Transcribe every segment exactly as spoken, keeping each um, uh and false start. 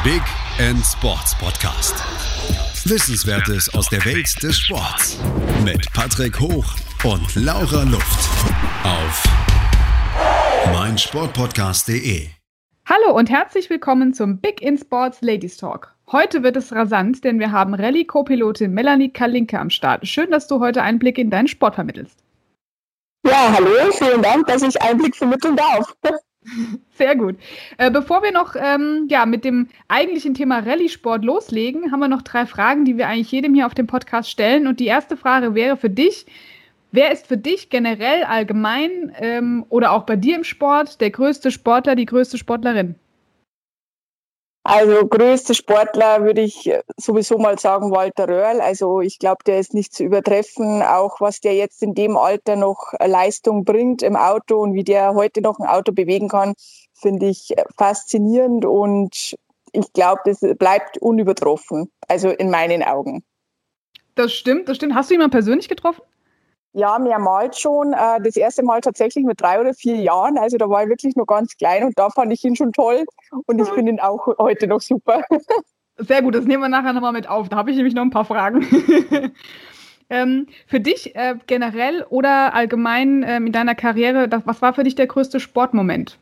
Big End Sports Podcast. Wissenswertes aus der Welt des Sports. Mit Patrick Hoch und Laura Luft. Auf meinsportpodcast punkt de. Hallo und herzlich willkommen zum Big In Sports Ladies Talk. Heute wird es rasant, denn wir haben Rallye-Co-Pilotin Melanie Kalinke am Start. Schön, dass du heute Einblick in deinen Sport vermittelst. Ja, hallo, vielen Dank, dass ich Einblick vermitteln darf. Sehr gut. Äh, bevor wir noch ähm, ja, mit dem eigentlichen Thema Rallye-Sport loslegen, haben wir noch drei Fragen, die wir eigentlich jedem hier auf dem Podcast stellen. Und die erste Frage wäre für dich: Wer ist für dich generell allgemein ähm, oder auch bei dir im Sport der größte Sportler, die größte Sportlerin? Also größte Sportler würde ich sowieso mal sagen Walter Röhrl. Also ich glaube, der ist nicht zu übertreffen. Auch was der jetzt in dem Alter noch Leistung bringt im Auto und wie der heute noch ein Auto bewegen kann, finde ich faszinierend. Und ich glaube, das bleibt unübertroffen. Also in meinen Augen. Das stimmt, das stimmt. Hast du ihn mal persönlich getroffen? Ja, mehrmals schon. Das erste Mal tatsächlich mit drei oder vier Jahren. Also da war ich wirklich noch ganz klein und da fand ich ihn schon toll. Und ich finde ihn auch heute noch super. Sehr gut, das nehmen wir nachher nochmal mit auf. Da habe ich nämlich noch ein paar Fragen. ähm, für dich äh, generell oder allgemein ähm, in deiner Karriere, das, was war für dich der größte Sportmoment?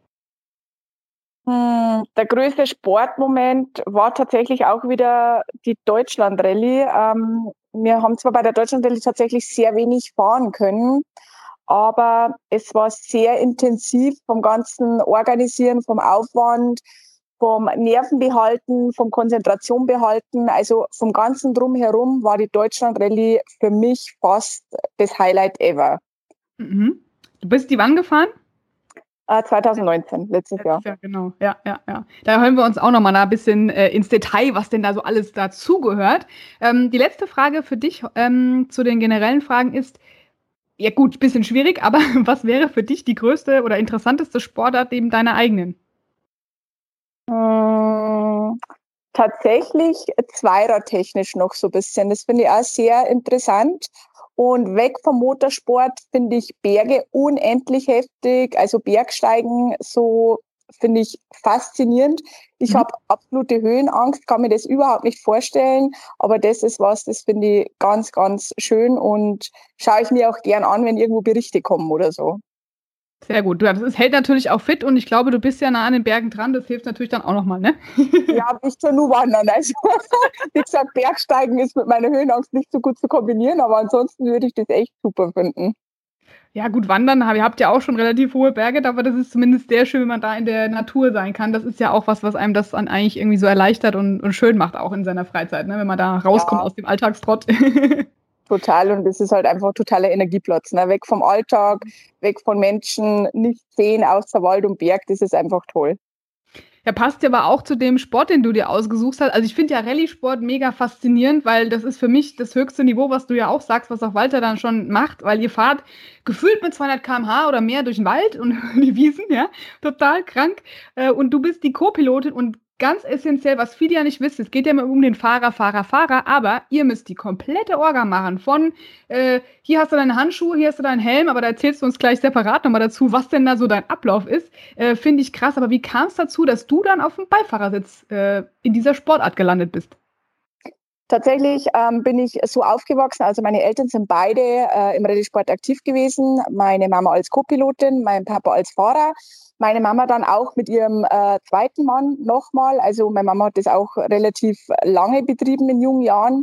Hm, der größte Sportmoment war tatsächlich auch wieder die Deutschland-Rallye. Ähm, wir haben zwar bei der Deutschland-Rallye tatsächlich sehr wenig fahren können, aber es war sehr intensiv vom ganzen Organisieren, vom Aufwand, vom Nervenbehalten, vom Konzentration behalten. Also vom ganzen Drumherum war die Deutschland-Rallye für mich fast das Highlight ever. Mhm. Du bist die wann gefahren? zwanzig neunzehn, letztes Jahr. Ja, genau. Ja, ja, ja. Da hören wir uns auch nochmal ein bisschen äh, ins Detail, was denn da so alles dazugehört. Ähm, die letzte Frage für dich ähm, zu den generellen Fragen ist, ja gut, ein bisschen schwierig, aber was wäre für dich die größte oder interessanteste Sportart neben deiner eigenen? Hm, tatsächlich zweiradtechnisch noch so ein bisschen. Das finde ich auch sehr interessant. Und weg vom Motorsport finde ich Berge unendlich heftig. Also Bergsteigen, so finde ich faszinierend. Ich mhm. habe absolute Höhenangst, kann mir das überhaupt nicht vorstellen. Aber das ist was, das finde ich ganz, ganz schön und schaue ich mir auch gern an, wenn irgendwo Berichte kommen oder so. Sehr gut. Das ist, hält natürlich auch fit und ich glaube, du bist ja nah an den Bergen dran. Das hilft natürlich dann auch nochmal, ne? Ja, nicht zur nur wandern. Also, wie gesagt, Bergsteigen ist mit meiner Höhenangst nicht so gut zu kombinieren, aber ansonsten würde ich das echt super finden. Ja, gut, wandern, ihr habt ja auch schon relativ hohe Berge, aber das ist zumindest sehr schön, wenn man da in der Natur sein kann. Das ist ja auch was, was einem das dann eigentlich irgendwie so erleichtert und, und schön macht, auch in seiner Freizeit, ne? Wenn man da rauskommt ja. aus dem Alltagstrott. Total, und das ist halt einfach totaler Energieplatz. Ne? Weg vom Alltag, weg von Menschen, nicht sehen außer Wald und Berg, das ist einfach toll. Ja, passt ja aber auch zu dem Sport, den du dir ausgesucht hast. Also ich finde ja Rallye-Sport mega faszinierend, weil das ist für mich das höchste Niveau, was du ja auch sagst, was auch Walter dann schon macht, weil ihr fahrt gefühlt mit zweihundert Kilometer pro Stunde oder mehr durch den Wald und die Wiesen, ja, total krank. Und du bist die Co-Pilotin und ganz essentiell, was viele ja nicht wissen, es geht ja immer um den Fahrer, Fahrer, Fahrer, aber ihr müsst die komplette Orga machen von, äh, hier hast du deine Handschuhe, hier hast du deinen Helm, aber da erzählst du uns gleich separat nochmal dazu, was denn da so dein Ablauf ist, äh, finde ich krass. Aber wie kam es dazu, dass du dann auf dem Beifahrersitz äh, in dieser Sportart gelandet bist? Tatsächlich ähm, bin ich so aufgewachsen, also meine Eltern sind beide äh, im Rallye-Sport aktiv gewesen, meine Mama als Co-Pilotin, mein Papa als Fahrer. Meine Mama dann auch mit ihrem äh, zweiten Mann nochmal. Also meine Mama hat das auch relativ lange betrieben in jungen Jahren.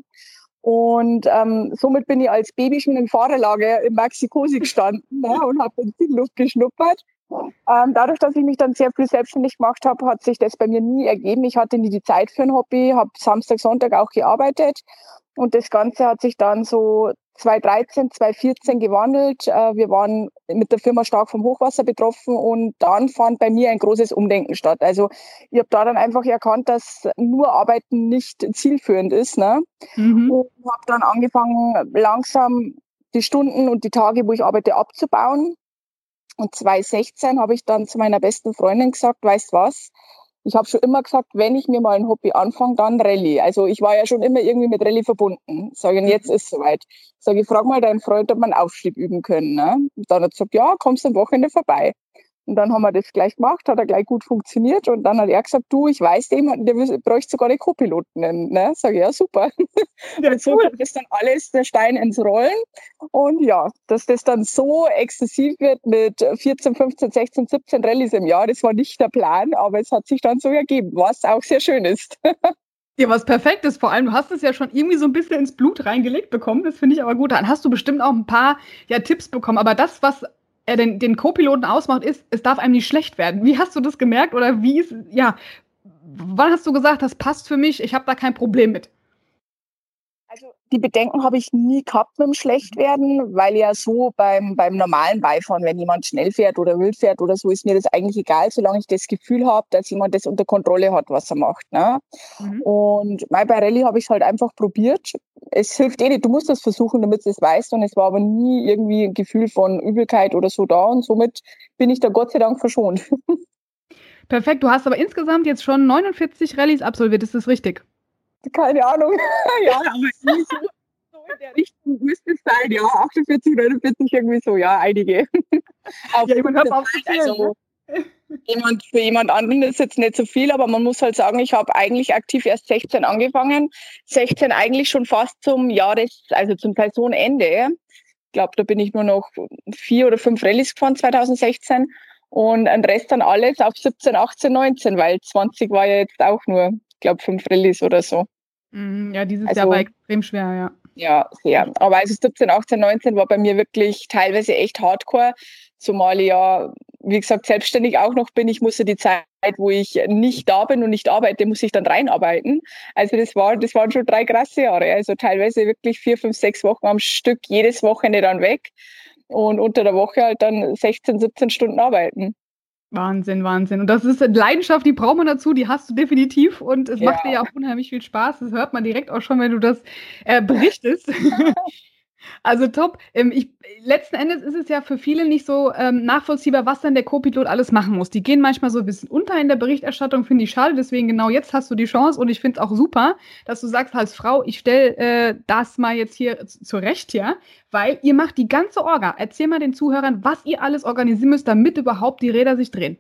Und ähm, somit bin ich als Baby schon im Fahrerlager in Maxi-Cosi gestanden, ne, und habe Benzinluft geschnuppert. Ähm, dadurch, dass ich mich dann sehr früh selbstständig gemacht habe, hat sich das bei mir nie ergeben. Ich hatte nie die Zeit für ein Hobby, habe Samstag, Sonntag auch gearbeitet. Und das Ganze hat sich dann so zweitausenddreizehn, zweitausendvierzehn gewandelt. Wir waren mit der Firma stark vom Hochwasser betroffen und dann fand bei mir ein großes Umdenken statt. Also ich habe da dann einfach erkannt, dass nur Arbeiten nicht zielführend ist, ne? Mhm. Und habe dann angefangen, langsam die Stunden und die Tage, wo ich arbeite, abzubauen. Und zweitausendsechzehn habe ich dann zu meiner besten Freundin gesagt, weißt was? Ich habe schon immer gesagt, wenn ich mir mal ein Hobby anfange, dann Rallye. Also ich war ja schon immer irgendwie mit Rallye verbunden. Sage, und jetzt ist es soweit. Sage, ich frage mal deinen Freund, ob wir einen Aufstieg üben können. Ne? Und dann hat er gesagt, ja, kommst am Wochenende vorbei. Und dann haben wir das gleich gemacht, hat er gleich gut funktioniert. Und dann hat er gesagt, du, ich weiß jemanden, der bräuchte sogar den Co-Piloten nennen. Ne? Sag ich, ja, super. Ja, und so cool. Kommt das dann alles, der Stein ins Rollen. Und ja, dass das dann so exzessiv wird mit vierzehn, fünfzehn, sechzehn, siebzehn Rallyes im Jahr, das war nicht der Plan, aber es hat sich dann so ergeben, was auch sehr schön ist. Ja, was perfekt ist, vor allem, du hast es ja schon irgendwie so ein bisschen ins Blut reingelegt bekommen, das finde ich aber gut. Dann hast du bestimmt auch ein paar ja, Tipps bekommen, aber das, was er den, den Co-Piloten ausmacht, ist, es darf einem nicht schlecht werden. Wie hast du das gemerkt oder wie ist, ja, wann hast du gesagt, das passt für mich, ich habe da kein Problem mit? Also die Bedenken habe ich nie gehabt mit dem Schlechtwerden, weil ja so beim, beim normalen Beifahren, wenn jemand schnell fährt oder wild fährt oder so, ist mir das eigentlich egal, solange ich das Gefühl habe, dass jemand das unter Kontrolle hat, was er macht. Ne? Mhm. Und bei Rallye habe ich es halt einfach probiert. Es hilft eh nicht, du musst das versuchen, damit du es weißt. Und es war aber nie irgendwie ein Gefühl von Übelkeit oder so da. Und somit bin ich da Gott sei Dank verschont. Perfekt, du hast aber insgesamt jetzt schon neunundvierzig Rallyes absolviert, ist das richtig? Keine Ahnung. Ja, aber irgendwie so, so in der Richtung müsste es sein. Ja, achtundvierzig, neunundvierzig, irgendwie so, ja, einige. Auf ja, ich auf Zeit, also, jemand, für jemand anderen ist jetzt nicht so viel, aber man muss halt sagen, ich habe eigentlich aktiv erst sechzehn angefangen. sechzehn eigentlich schon fast zum Jahres-, also zum Saisonende. Ich glaube, da bin ich nur noch vier oder fünf Rallyes gefahren, zweitausendsechzehn. Und ein Rest dann alles auf siebzehn, achtzehn, neunzehn, weil zwanzig war ja jetzt auch nur, ich glaube, fünf Rallyes oder so. Ja, dieses also, Jahr war extrem schwer, ja. Ja, sehr. Aber also siebzehn, achtzehn, neunzehn war bei mir wirklich teilweise echt hardcore, zumal ich ja, wie gesagt, selbstständig auch noch bin. Ich musste die Zeit, wo ich nicht da bin und nicht arbeite, muss ich dann reinarbeiten. Also das war, das waren schon drei krasse Jahre. Also teilweise wirklich vier, fünf, sechs Wochen am Stück, jedes Wochenende dann weg und unter der Woche halt dann sechzehn, siebzehn Stunden arbeiten. Wahnsinn, Wahnsinn. Und das ist eine Leidenschaft, die braucht man dazu, die hast du definitiv. Und es ja. macht dir ja auch unheimlich viel Spaß. Das hört man direkt auch schon, wenn du das äh, berichtest. Also top. Ähm, ich, letzten Endes ist es ja für viele nicht so ähm, nachvollziehbar, was dann der Co-Pilot alles machen muss. Die gehen manchmal so ein bisschen unter in der Berichterstattung, finde ich schade. Deswegen genau jetzt hast du die Chance und ich finde es auch super, dass du sagst als Frau, ich stelle äh, das mal jetzt hier zurecht, ja, weil ihr macht die ganze Orga. Erzähl mal den Zuhörern, was ihr alles organisieren müsst, damit überhaupt die Räder sich drehen.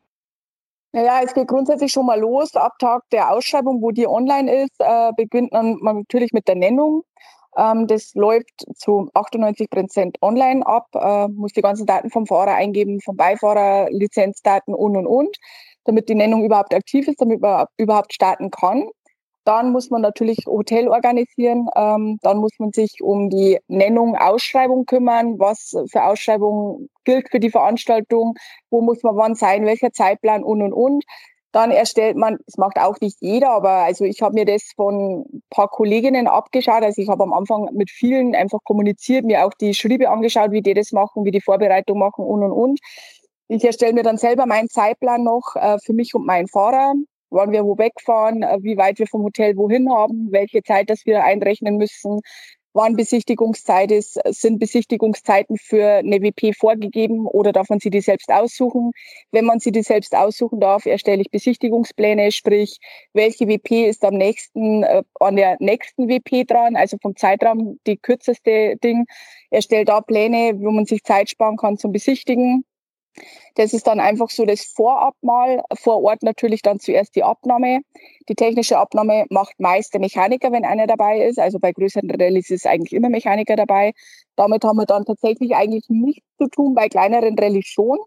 Naja, es geht grundsätzlich schon mal los. Ab Tag der Ausschreibung, wo die online ist, äh, beginnt man natürlich mit der Nennung. Ähm, das läuft zu achtundneunzig Prozent online ab, äh, muss die ganzen Daten vom Fahrer eingeben, vom Beifahrer, Lizenzdaten und, und, und, damit die Nennung überhaupt aktiv ist, damit man überhaupt starten kann. Dann muss man natürlich Hotel organisieren, ähm, dann muss man sich um die Nennung, Ausschreibung kümmern, was für Ausschreibung gilt für die Veranstaltung, wo muss man wann sein, welcher Zeitplan und, und, und. Dann erstellt man, das macht auch nicht jeder, aber also ich habe mir das von ein paar Kolleginnen abgeschaut. Also ich habe am Anfang mit vielen einfach kommuniziert, mir auch die Schriebe angeschaut, wie die das machen, wie die Vorbereitung machen und, und, und. Ich erstelle mir dann selber meinen Zeitplan noch äh, für mich und meinen Fahrer, wann wir wo wegfahren, äh, wie weit wir vom Hotel wohin haben, welche Zeit das wir einrechnen müssen, wann Besichtigungszeit ist, sind Besichtigungszeiten für eine W P vorgegeben oder darf man sie die selbst aussuchen? Wenn man sie die selbst aussuchen darf, erstelle ich Besichtigungspläne, sprich, welche W P ist am nächsten, äh, an der nächsten W P dran, also vom Zeitraum die kürzeste Ding, erstelle da Pläne, wo man sich Zeit sparen kann zum Besichtigen. Das ist dann einfach so das Vorab mal, vor Ort natürlich dann zuerst die Abnahme. Die technische Abnahme macht meist der Mechaniker, wenn einer dabei ist. Also bei größeren Rallyes ist eigentlich immer Mechaniker dabei. Damit haben wir dann tatsächlich eigentlich nichts zu tun, bei kleineren Rallyes schon.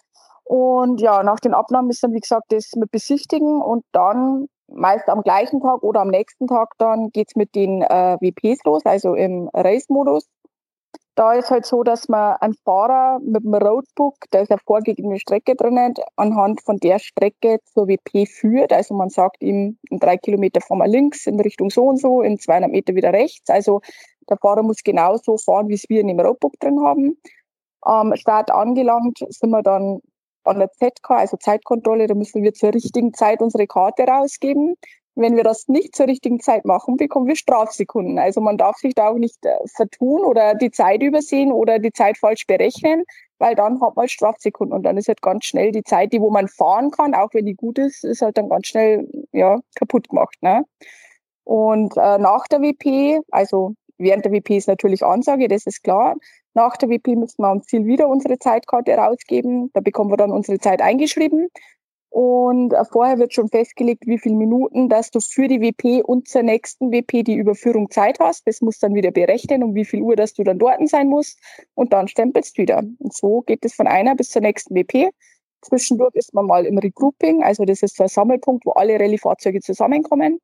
Und ja, nach den Abnahmen ist dann, wie gesagt, das mit Besichtigen und dann meist am gleichen Tag oder am nächsten Tag dann geht's mit den äh, W Ps los, also im Race-Modus. Da ist halt so, dass man einen Fahrer mit dem Roadbook, da ist eine vorgegebene Strecke drinnen, anhand von der Strecke zur W P führt. Also man sagt ihm, in drei Kilometer fahren wir links in Richtung so und so, in zweihundert Meter wieder rechts. Also der Fahrer muss genauso fahren, wie es wir in dem Roadbook drin haben. Am Start angelangt sind wir dann an der Z K, also Zeitkontrolle. Da müssen wir zur richtigen Zeit unsere Karte rausgeben. Wenn wir das nicht zur richtigen Zeit machen, bekommen wir Strafsekunden. Also man darf sich da auch nicht äh, vertun oder die Zeit übersehen oder die Zeit falsch berechnen, weil dann hat man Strafsekunden und dann ist halt ganz schnell die Zeit, die wo man fahren kann, auch wenn die gut ist, ist halt dann ganz schnell ja kaputt gemacht. Ne? Und äh, nach der W P, also während der W P ist natürlich Ansage, das ist klar. Nach der W P müssen wir am Ziel wieder unsere Zeitkarte rausgeben. Da bekommen wir dann unsere Zeit eingeschrieben. Und äh, vorher wird schon festgelegt, wie viele Minuten, dass du für die W P und zur nächsten W P die Überführung Zeit hast. Das muss dann wieder berechnen, um wie viel Uhr, dass du dann dort sein musst. Und dann stempelst du wieder. Und so geht es von einer bis zur nächsten W P. Zwischendurch ist man mal im Regrouping. Also das ist so ein Sammelpunkt, wo alle Rallye-Fahrzeuge zusammenkommen.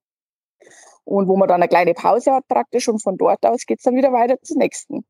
Und wo man dann eine kleine Pause hat praktisch. Und von dort aus geht es dann wieder weiter zum nächsten.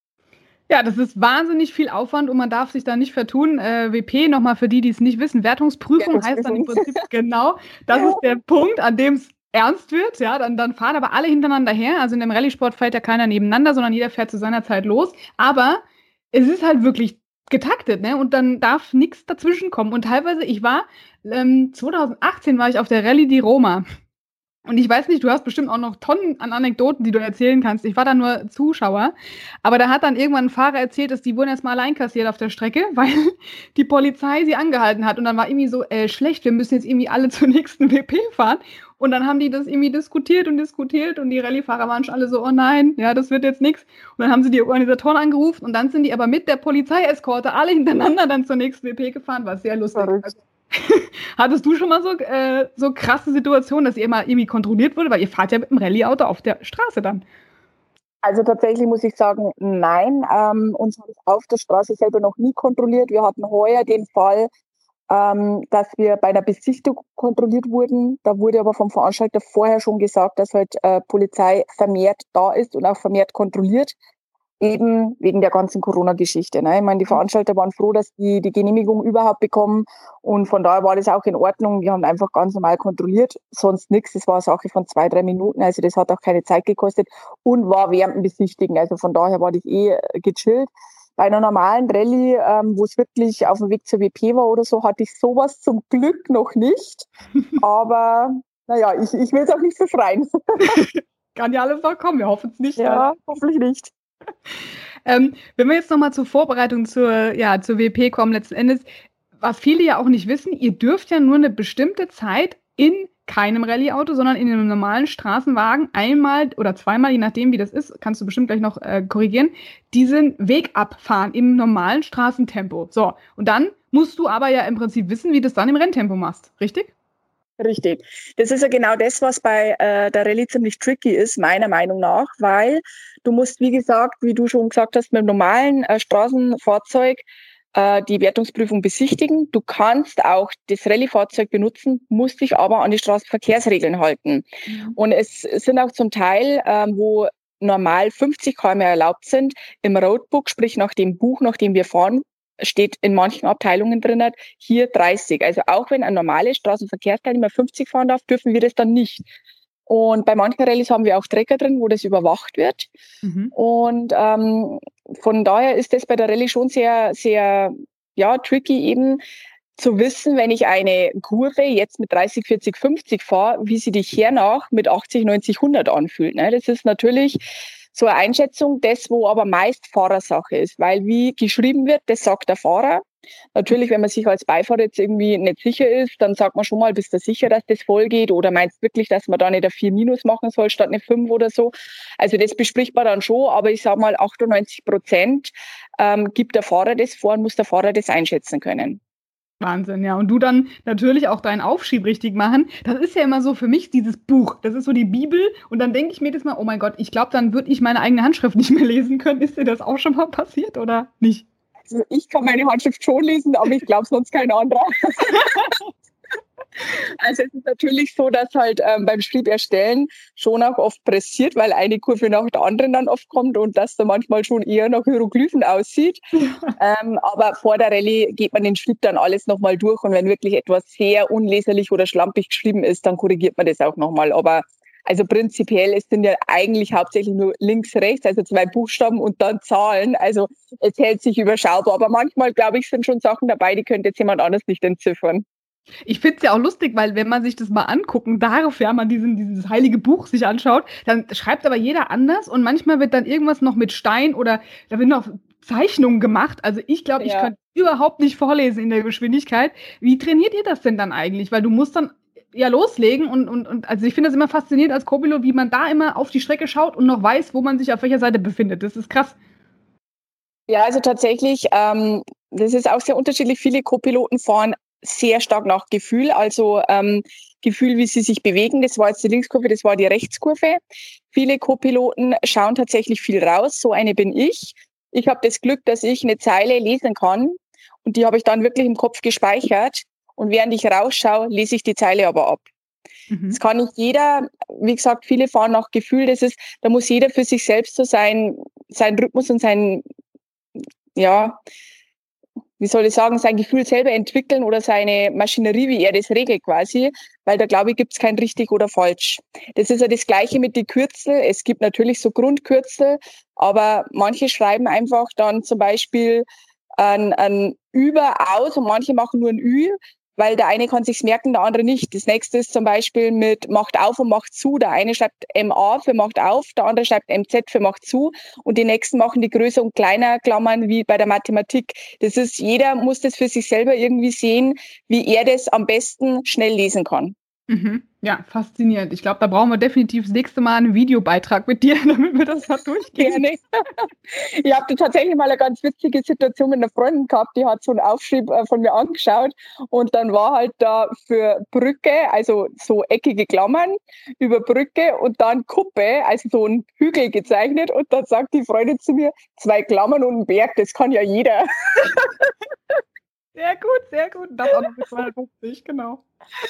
Ja, das ist wahnsinnig viel Aufwand und man darf sich da nicht vertun. Äh, W P, nochmal für die, die es nicht wissen, Wertungsprüfung heißt dann im Prinzip genau, das ja. ist der Punkt, an dem es ernst wird. Ja, dann, dann fahren aber alle hintereinander her. Also in dem Rallye-Sport fährt ja keiner nebeneinander, sondern jeder fährt zu seiner Zeit los. Aber es ist halt wirklich getaktet, ne? Und dann darf nichts dazwischen kommen. Und teilweise, ich war, ähm, zwanzig achtzehn war ich auf der Rallye di Roma. Und ich weiß nicht, du hast bestimmt auch noch Tonnen an Anekdoten, die du erzählen kannst. Ich war da nur Zuschauer. Aber da hat dann irgendwann ein Fahrer erzählt, dass die wurden erstmal allein kassiert auf der Strecke, weil die Polizei sie angehalten hat. Und dann war irgendwie so, äh, schlecht, wir müssen jetzt irgendwie alle zur nächsten W P fahren. Und dann haben die das irgendwie diskutiert und diskutiert und die Rallye-Fahrer waren schon alle so, oh nein, ja, das wird jetzt nichts. Und dann haben sie die Organisatoren angerufen und dann sind die aber mit der Polizeieskorte alle hintereinander dann zur nächsten W P gefahren. War sehr lustig. Also, hattest du schon mal so, äh, so krasse Situationen, dass ihr mal irgendwie kontrolliert wurde? Weil ihr fahrt ja mit dem Rallye-Auto auf der Straße dann. Also tatsächlich muss ich sagen, nein. Ähm, uns haben es auf der Straße selber noch nie kontrolliert. Wir hatten heuer den Fall, ähm, dass wir bei einer Besichtigung kontrolliert wurden. Da wurde aber vom Veranstalter vorher schon gesagt, dass halt äh, Polizei vermehrt da ist und auch vermehrt kontrolliert. Eben wegen der ganzen Corona-Geschichte. Ne? Ich meine, die Veranstalter waren froh, dass die die Genehmigung überhaupt bekommen und von daher war das auch in Ordnung. Wir haben einfach ganz normal kontrolliert, sonst nichts. Das war eine Sache von zwei, drei Minuten, also das hat auch keine Zeit gekostet und war während dem Besichtigen. Also von daher war das eh gechillt. Bei einer normalen Rallye, ähm, wo es wirklich auf dem Weg zur W P war oder so, hatte ich sowas zum Glück noch nicht. Aber naja, ich, ich will es auch nicht verschreien. Kann ja alles noch kommen, wir hoffen es nicht. Ja, ne? hoffentlich nicht. Ähm, wenn wir jetzt nochmal zur Vorbereitung zur, ja, zur W P kommen, letzten Endes, was viele ja auch nicht wissen, ihr dürft ja nur eine bestimmte Zeit in keinem Rallye-Auto, sondern in einem normalen Straßenwagen einmal oder zweimal, je nachdem wie das ist, kannst du bestimmt gleich noch äh, korrigieren, diesen Weg abfahren im normalen Straßentempo. So, und dann musst du aber ja im Prinzip wissen, wie du das dann im Renntempo machst, richtig? Richtig. Das ist ja genau das, was bei äh, der Rallye ziemlich tricky ist, meiner Meinung nach, weil du musst, wie gesagt, wie du schon gesagt hast, mit einem normalen äh, Straßenfahrzeug äh, die Wertungsprüfung besichtigen. Du kannst auch das Rallye-Fahrzeug benutzen, musst dich aber an die Straßenverkehrsregeln halten. Mhm. Und es sind auch zum Teil, ähm, wo normal fünfzig Kilometer pro Stunde erlaubt sind, im Roadbook, sprich nach dem Buch, nach dem wir fahren, steht in manchen Abteilungen drin, hier dreißig. Also auch wenn ein normales Straßenverkehrsteilnehmer fünfzig fahren darf, dürfen wir das dann nicht. Und bei manchen Rallyes haben wir auch Trecker drin, wo das überwacht wird. Mhm. Und ähm, von daher ist das bei der Rallye schon sehr, sehr ja, tricky eben zu wissen, wenn ich eine Kurve jetzt mit dreißig, vierzig, fünfzig fahre, wie sie dich hernach mit achtzig, neunzig, hundert anfühlt. Ne? Das ist natürlich so eine Einschätzung, das, wo aber meist Fahrersache ist, weil wie geschrieben wird, das sagt der Fahrer. Natürlich, wenn man sich als Beifahrer jetzt irgendwie nicht sicher ist, dann sagt man schon mal, bist du sicher, dass das voll geht oder meinst wirklich, dass man da nicht eine vier minus machen soll statt eine fünf oder so. Also das bespricht man dann schon, aber ich sage mal achtundneunzig Prozent ähm, gibt der Fahrer das vor und muss der Fahrer das einschätzen können. Wahnsinn, ja. Und du dann natürlich auch deinen Aufschieb richtig machen. Das ist ja immer so für mich dieses Buch. Das ist so die Bibel. Und dann denke ich mir das mal, oh mein Gott, ich glaube, dann würde ich meine eigene Handschrift nicht mehr lesen können. Ist dir das auch schon mal passiert oder nicht? Also ich kann meine Handschrift schon lesen, aber ich glaube sonst kein anderer. Also es ist natürlich so, dass halt ähm, beim Schrieb erstellen schon auch oft pressiert, weil eine Kurve nach der anderen dann oft kommt und das dann manchmal schon eher nach Hieroglyphen aussieht. ähm, aber vor der Rallye geht man den Schrieb dann alles nochmal durch und wenn wirklich etwas sehr unleserlich oder schlampig geschrieben ist, dann korrigiert man das auch nochmal. Aber also prinzipiell, es sind ja eigentlich hauptsächlich nur links, rechts, also zwei Buchstaben und dann Zahlen. Also es hält sich überschaubar. Aber manchmal, glaube ich, sind schon Sachen dabei, die könnte jetzt jemand anders nicht entziffern. Ich finde es ja auch lustig, weil wenn man sich das mal angucken darf, ja, man diesen, dieses heilige Buch sich anschaut, dann schreibt aber jeder anders und manchmal wird dann irgendwas noch mit Stein oder da werden noch Zeichnungen gemacht. Also ich glaube, ja. ich könnte überhaupt nicht vorlesen in der Geschwindigkeit. Wie trainiert ihr das denn dann eigentlich? Weil du musst dann ja loslegen und, und, und also ich finde das immer faszinierend als Co-Pilot, wie man da immer auf die Strecke schaut und noch weiß, wo man sich auf welcher Seite befindet. Das ist krass. Ja, also tatsächlich, ähm, das ist auch sehr unterschiedlich. Viele Co-Piloten fahren sehr stark nach Gefühl, also ähm, Gefühl, wie sie sich bewegen. Das war jetzt die Linkskurve, das war die Rechtskurve. Viele Co-Piloten schauen tatsächlich viel raus. So eine bin ich. Ich habe das Glück, dass ich eine Zeile lesen kann und die habe ich dann wirklich im Kopf gespeichert. Und während ich rausschaue, lese ich die Zeile aber ab. Mhm. Das kann nicht jeder. Wie gesagt, viele fahren nach Gefühl. Das ist, da muss jeder für sich selbst so sein, sein Rhythmus und sein, ja, wie soll ich sagen, sein Gefühl selber entwickeln oder seine Maschinerie, wie er das regelt quasi, weil da, glaube ich, gibt es kein richtig oder falsch. Das ist ja das Gleiche mit den Kürzel. Es gibt natürlich so Grundkürzel, aber manche schreiben einfach dann zum Beispiel ein, ein Über aus und manche machen nur ein Ü, weil der eine kann sich's merken, der andere nicht. Das nächste ist zum Beispiel mit macht auf und macht zu. Der eine schreibt M A für macht auf, der andere schreibt M Z für macht zu und die nächsten machen die größer und kleiner Klammern wie bei der Mathematik. Das ist, jeder muss das für sich selber irgendwie sehen, wie er das am besten schnell lesen kann. Mhm. Ja, faszinierend. Ich glaube, da brauchen wir definitiv das nächste Mal einen Videobeitrag mit dir, damit wir das mal durchgehen. Gerne. Ich habe tatsächlich mal eine ganz witzige Situation mit einer Freundin gehabt, die hat so einen Aufschrieb von mir angeschaut und dann war halt da für Brücke, also so eckige Klammern über Brücke und dann Kuppe, also so ein Hügel gezeichnet und dann sagt die Freundin zu mir, zwei Klammern und ein Berg, das kann ja jeder. Sehr gut, sehr gut. Das auch noch mit zweihundertfünfzig, genau.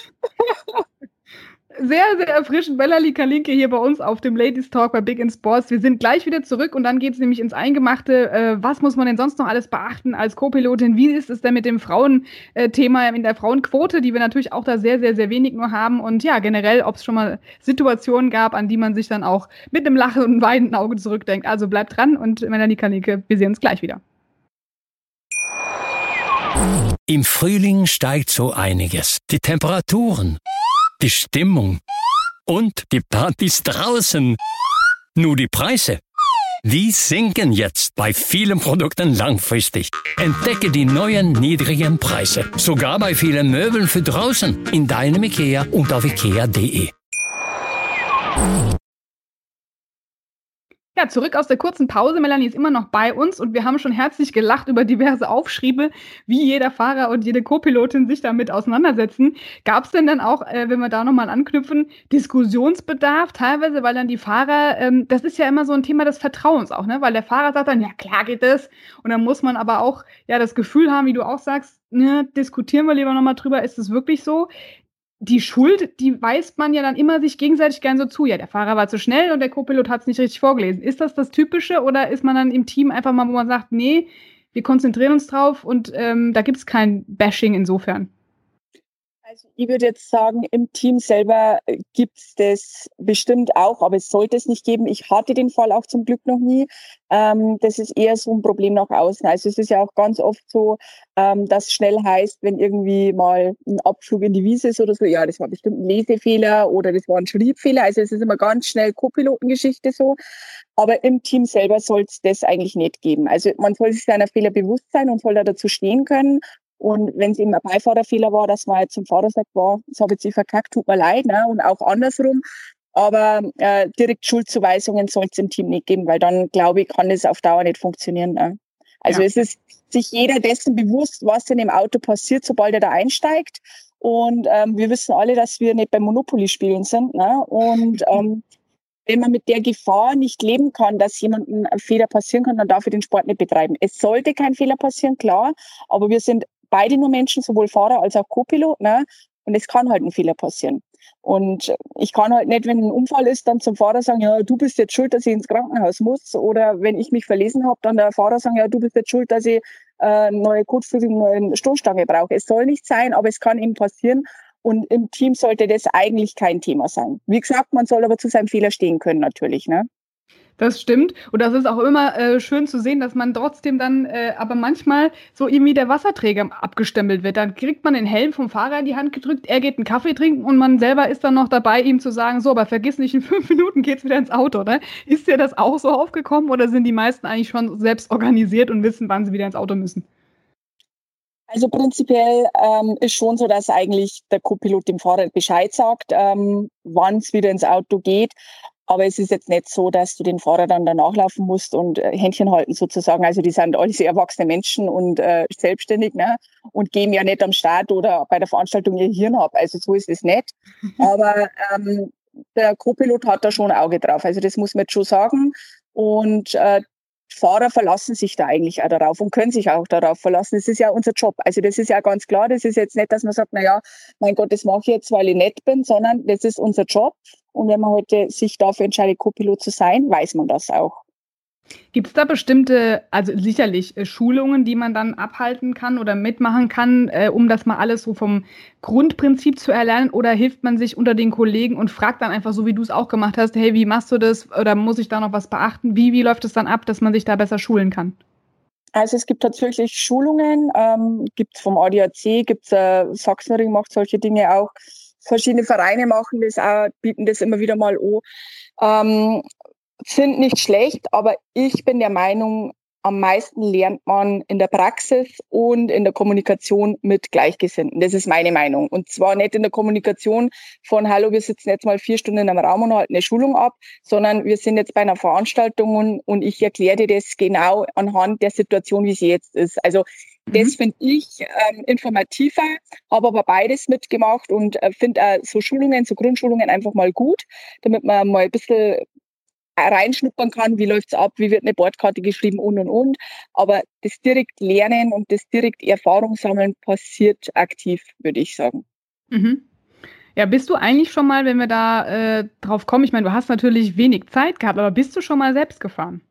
Sehr, sehr erfrischend. Melanie Kalinke hier bei uns auf dem Ladies Talk bei Big in Sports. Wir sind gleich wieder zurück und dann geht es nämlich ins Eingemachte. Äh, was muss man denn sonst noch alles beachten als Co-Pilotin? Wie ist es denn mit dem Frauenthema in der Frauenquote, die wir natürlich auch da sehr, sehr, sehr wenig nur haben? Und ja, generell, ob es schon mal Situationen gab, an die man sich dann auch mit einem Lachen und einem weinenden Auge zurückdenkt. Also bleibt dran und Melanie Kalinke, wir sehen uns gleich wieder. Im Frühling steigt so einiges. Die Temperaturen, die Stimmung und die Partys draußen. Nur die Preise, die sinken jetzt bei vielen Produkten langfristig. Entdecke die neuen niedrigen Preise. Sogar bei vielen Möbeln für draußen. In deinem IKEA und auf ikea punkt de. Ja, zurück aus der kurzen Pause. Melanie ist immer noch bei uns und wir haben schon herzlich gelacht über diverse Aufschriebe, wie jeder Fahrer und jede Co-Pilotin sich damit auseinandersetzen. Gab es denn dann auch, äh, wenn wir da nochmal anknüpfen, Diskussionsbedarf teilweise, weil dann die Fahrer, ähm, das ist ja immer so ein Thema des Vertrauens auch, ne? Weil der Fahrer sagt dann, ja klar geht das und dann muss man aber auch ja das Gefühl haben, wie du auch sagst, ne, diskutieren wir lieber nochmal drüber, ist es wirklich so? Die Schuld, die weist man ja dann immer sich gegenseitig gern so zu. Ja, der Fahrer war zu schnell und der Co-Pilot hat es nicht richtig vorgelesen. Ist das das Typische oder ist man dann im Team einfach mal, wo man sagt, nee, wir konzentrieren uns drauf und ähm, da gibt es kein Bashing insofern? Also ich würde jetzt sagen, im Team selber gibt es das bestimmt auch, aber es sollte es nicht geben. Ich hatte den Fall auch zum Glück noch nie. Ähm, das ist eher so ein Problem nach außen. Also es ist ja auch ganz oft so, ähm, dass schnell heißt, wenn irgendwie mal ein Abflug in die Wiese ist oder so, ja, das war bestimmt ein Lesefehler oder das war ein Schriebfehler. Also es ist immer ganz schnell Co-Pilotengeschichte so. Aber im Team selber soll es das eigentlich nicht geben. Also man soll sich seiner Fehler bewusst sein und soll da dazu stehen können. Und wenn es eben ein Beifahrerfehler war, dass man jetzt zum Fahrer sagt, wow, das habe ich jetzt verkackt, tut mir leid, ne? Und auch andersrum. Aber äh, direkt Schuldzuweisungen soll es im Team nicht geben, weil dann, glaube ich, kann es auf Dauer nicht funktionieren. Ne? Also ja. Es ist sich jeder dessen bewusst, was in dem Auto passiert, sobald er da einsteigt. Und ähm, wir wissen alle, dass wir nicht beim Monopoly spielen sind. Ne? Und ähm, wenn man mit der Gefahr nicht leben kann, dass jemandem ein Fehler passieren kann, dann darf er den Sport nicht betreiben. Es sollte kein Fehler passieren, klar, aber wir sind beide nur Menschen, sowohl Fahrer als auch Co-Pilot, ne? Und es kann halt ein Fehler passieren. Und ich kann halt nicht, wenn ein Unfall ist, dann zum Fahrer sagen, ja, du bist jetzt schuld, dass ich ins Krankenhaus muss. Oder wenn ich mich verlesen habe, dann der Fahrer sagen, ja, du bist jetzt schuld, dass ich äh, eine neue Kotflügel, eine neue Stoßstange brauche. Es soll nicht sein, aber es kann eben passieren. Und im Team sollte das eigentlich kein Thema sein. Wie gesagt, man soll aber zu seinem Fehler stehen können natürlich, ne? Das stimmt. Und das ist auch immer äh, schön zu sehen, dass man trotzdem dann, äh, aber manchmal so irgendwie der Wasserträger abgestempelt wird. Dann kriegt man den Helm vom Fahrer in die Hand gedrückt, er geht einen Kaffee trinken und man selber ist dann noch dabei, ihm zu sagen, so, aber vergiss nicht, in fünf Minuten geht's wieder ins Auto, ne? Ist dir das auch so aufgekommen oder sind die meisten eigentlich schon selbst organisiert und wissen, wann sie wieder ins Auto müssen? Also prinzipiell ähm, ist schon so, dass eigentlich der Co-Pilot dem Fahrer Bescheid sagt, ähm, wann es wieder ins Auto geht. Aber es ist jetzt nicht so, dass du den Fahrer dann danach laufen musst und äh, Händchen halten sozusagen. Also die sind alle sehr erwachsene Menschen und äh, selbstständig, ne? Und geben ja nicht am Start oder bei der Veranstaltung ihr Hirn ab. Also so ist es nicht. Aber ähm, der Co-Pilot hat da schon ein Auge drauf. Also das muss man jetzt schon sagen. Und äh, Fahrer verlassen sich da eigentlich auch darauf und können sich auch darauf verlassen. Das ist ja unser Job. Also das ist ja ganz klar. Das ist jetzt nicht, dass man sagt, na ja, mein Gott, das mache ich jetzt, weil ich nett bin, sondern das ist unser Job. Und wenn man heute sich dafür entscheidet, Co-Pilot zu sein, weiß man das auch. Gibt es da bestimmte, also sicherlich äh, Schulungen, die man dann abhalten kann oder mitmachen kann, äh, um das mal alles so vom Grundprinzip zu erlernen? Oder hilft man sich unter den Kollegen und fragt dann einfach so, wie du es auch gemacht hast, hey, wie machst du das? Oder muss ich da noch was beachten? Wie, wie läuft es dann ab, dass man sich da besser schulen kann? Also es gibt tatsächlich Schulungen, ähm, gibt es vom A D A C, gibt es äh, Sachsenring macht solche Dinge auch. Verschiedene Vereine machen das auch, bieten das immer wieder mal an. Ähm, sind nicht schlecht, aber ich bin der Meinung, am meisten lernt man in der Praxis und in der Kommunikation mit Gleichgesinnten. Das ist meine Meinung. Und zwar nicht in der Kommunikation von, hallo, wir sitzen jetzt mal vier Stunden in einem Raum und halten eine Schulung ab, sondern wir sind jetzt bei einer Veranstaltung und, und ich erkläre dir das genau anhand der Situation, wie sie jetzt ist. Also mhm. das finde ich ähm, informativer, habe aber beides mitgemacht und äh, finde auch so Schulungen, so Grundschulungen einfach mal gut, damit man mal ein bisschen reinschnuppern kann, wie läuft's ab, wie wird eine Bordkarte geschrieben und und und. Aber das direkt Lernen und das direkt Erfahrung sammeln passiert aktiv, würde ich sagen. Mhm. Ja, bist du eigentlich schon mal, wenn wir da äh, drauf kommen, ich meine, du hast natürlich wenig Zeit gehabt, aber bist du schon mal selbst gefahren?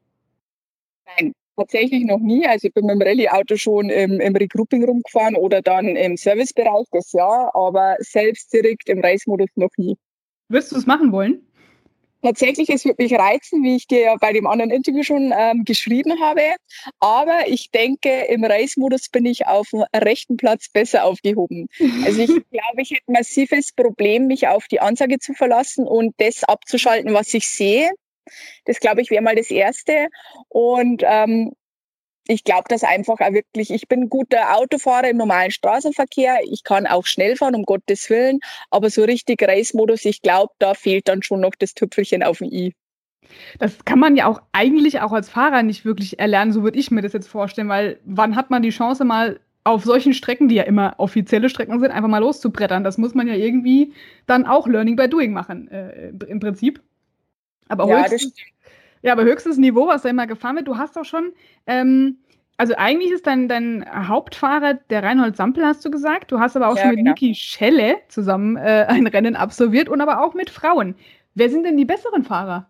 Nein, tatsächlich noch nie. Also ich bin mit dem Rallye-Auto schon im, im Regrouping rumgefahren oder dann im Servicebereich, das ja, aber selbst direkt im Race-Modus noch nie. Würdest du es machen wollen? Tatsächlich, es würde mich reizen, wie ich dir ja bei dem anderen Interview schon ähm, geschrieben habe. Aber ich denke, im Race-Modus bin ich auf dem rechten Platz besser aufgehoben. Also ich glaube, ich hätte ein massives Problem, mich auf die Ansage zu verlassen und das abzuschalten, was ich sehe. Das, glaube ich, wäre mal das Erste. Und ähm, ich glaube, dass einfach auch wirklich, ich bin ein guter Autofahrer im normalen Straßenverkehr. Ich kann auch schnell fahren, um Gottes Willen. Aber so richtig Race-Modus, ich glaube, da fehlt dann schon noch das Tüpfelchen auf dem i. Das kann man ja auch eigentlich auch als Fahrer nicht wirklich erlernen, so würde ich mir das jetzt vorstellen, weil wann hat man die Chance mal auf solchen Strecken, die ja immer offizielle Strecken sind, einfach mal loszubrettern? Das muss man ja irgendwie dann auch Learning by Doing machen, äh, im Prinzip. Aber ja, höchstens, ja, aber höchstes Niveau, was da immer gefahren wird. Du hast doch schon, ähm, also eigentlich ist dein, dein Hauptfahrer der Reinhold Sampel, hast du gesagt. Du hast aber auch ja, schon mit genau. Niki Schelle zusammen äh, ein Rennen absolviert und aber auch mit Frauen. Wer sind denn die besseren Fahrer?